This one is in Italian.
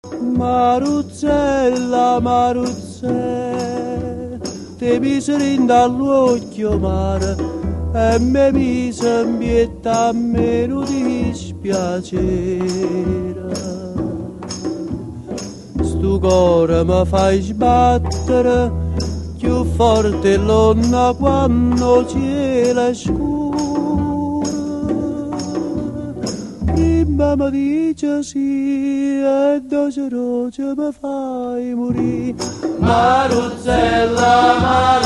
Maruzzella, Maruzzella, te miseri dall'occhio mare e me mise in pietà a me non dispiacere. Stu cuore mi fai sbattere più forte l'onna quando cielo è scuro. Prima mi dice sì e doce noce mi fai morire. Maruzzella, Maruzzella.